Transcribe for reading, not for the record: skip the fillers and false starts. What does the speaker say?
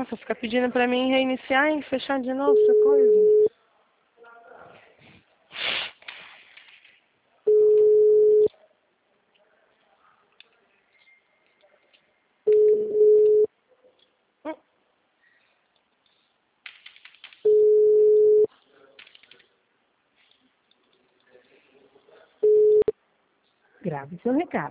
Nossa, fica pedindo pra mim reiniciar e fechar de novo essa coisa. Grave seu recado.